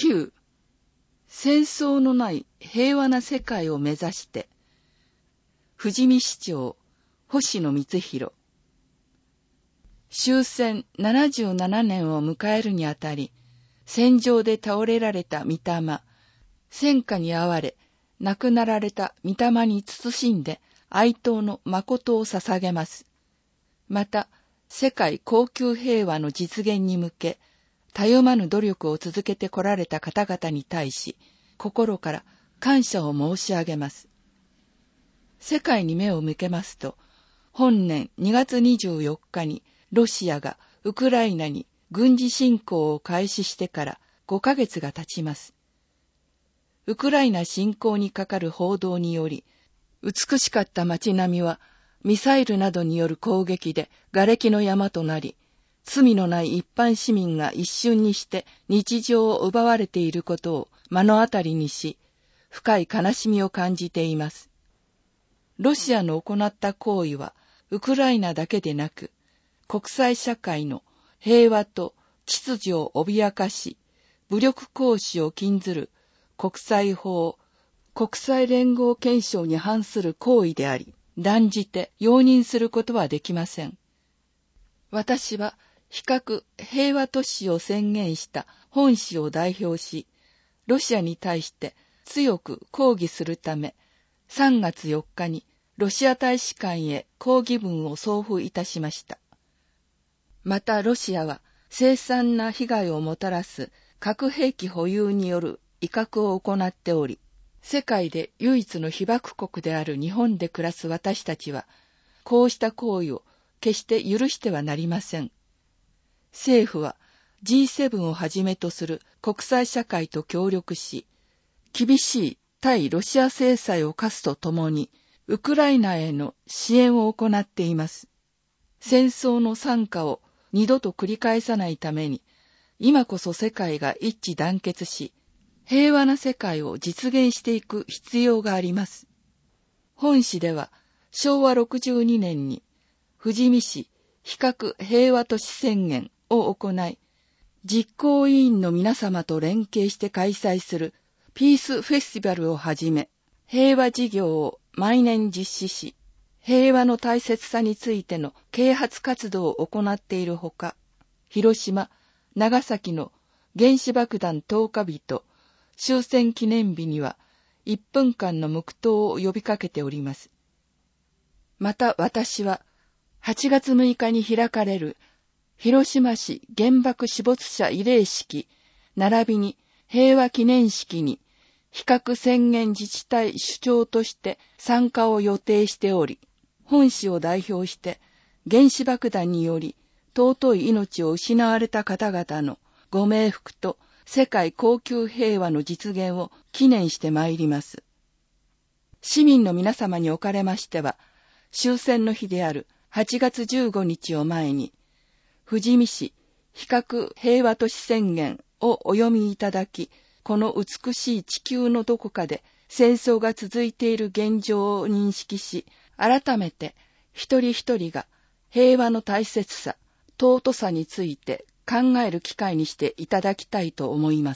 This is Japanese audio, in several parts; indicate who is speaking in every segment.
Speaker 1: 9、戦争のない平和な世界を目指して、富士見市長、星野光弘。終戦77年を迎えるにあたり、戦場で倒れられた御霊、戦火に遭われ、亡くなられた御霊に慎んで哀悼の誠を捧げます。また、世界恒久平和の実現に向け、たゆまぬ努力を続けてこられた方々に対し、心から感謝を申し上げます。世界に目を向けますと、本年2月24日にロシアがウクライナに軍事侵攻を開始してから5ヶ月が経ちます。ウクライナ侵攻にかかる報道により、美しかった街並みはミサイルなどによる攻撃で瓦礫の山となり、罪のない一般市民が一瞬にして日常を奪われていることを目の当たりにし、深い悲しみを感じています。ロシアの行った行為は、ウクライナだけでなく、国際社会の平和と秩序を脅かし、武力行使を禁ずる国際法、国際連合憲章に反する行為であり、断じて容認することはできません。私は、非核平和都市を宣言した本市を代表し、ロシアに対して強く抗議するため、3月4日にロシア大使館へ抗議文を送付いたしました。またロシアは凄惨な被害をもたらす核兵器保有による威嚇を行っており、世界で唯一の被爆国である日本で暮らす私たちは、こうした行為を決して許してはなりません。政府は G7 をはじめとする国際社会と協力し、厳しい対ロシア制裁を科すとともに、ウクライナへの支援を行っています。戦争の惨禍を二度と繰り返さないために、今こそ世界が一致団結し、平和な世界を実現していく必要があります。本市では、昭和62年に、富士見市非核平和都市宣言を行い、実行委員の皆様と連携して開催するピースフェスティバルをはじめ、平和事業を毎年実施し、平和の大切さについての啓発活動を行っているほか、広島、長崎の原子爆弾投下日と終戦記念日には1分間の黙祷を呼びかけております。また私は8月6日に開かれる広島市原爆死没者慰霊式並びに平和記念式に非核宣言自治体首長として参加を予定しており、本市を代表して原子爆弾により尊い命を失われた方々のご冥福と世界恒久平和の実現を祈念してまいります。市民の皆様におかれましては、終戦の日である8月15日を前に、富士見市非核平和都市宣言をお読みいただき、この美しい地球のどこかで戦争が続いている現状を認識し、改めて一人一人が平和の大切さ、尊さについて考える機会にしていただきたいと思います。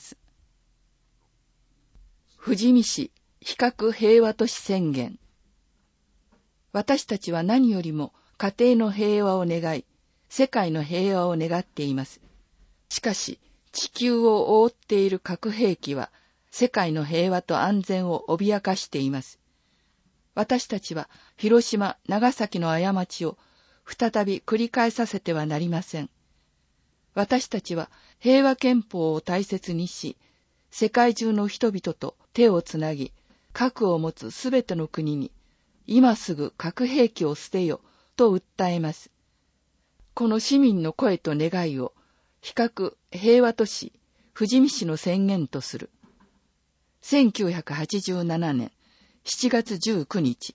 Speaker 1: 富士見市非核平和都市宣言。私たちは何よりも家庭の平和を願い、世界の平和を願っています。しかし、地球を覆っている核兵器は、世界の平和と安全を脅かしています。私たちは、広島、長崎の過ちを再び繰り返させてはなりません。私たちは平和憲法を大切にし、世界中の人々と手をつなぎ、核を持つすべての国に、今すぐ核兵器を捨てよ、と訴えます。この市民の声と願いを、非核平和都市富士見市の宣言とする。1987年7月19日。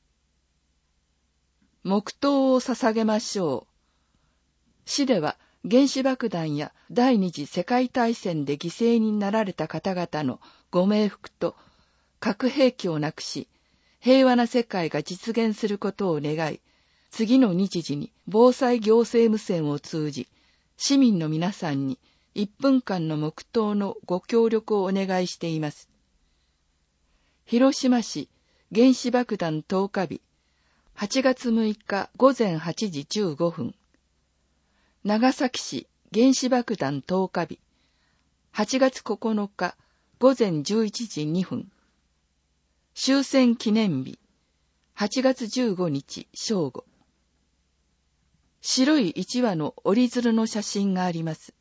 Speaker 1: 黙祷を捧げましょう。市では原子爆弾や第二次世界大戦で犠牲になられた方々のご冥福と核兵器をなくし、平和な世界が実現することを願い、次の日時に防災行政無線を通じ、市民の皆さんに 1分間の黙祷のご協力をお願いしています。広島市原子爆弾投下日、8月6日午前8時15分。長崎市原子爆弾投下日、8月9日午前11時2分。終戦記念日、8月15日正午。白い1羽の折り鶴の写真があります。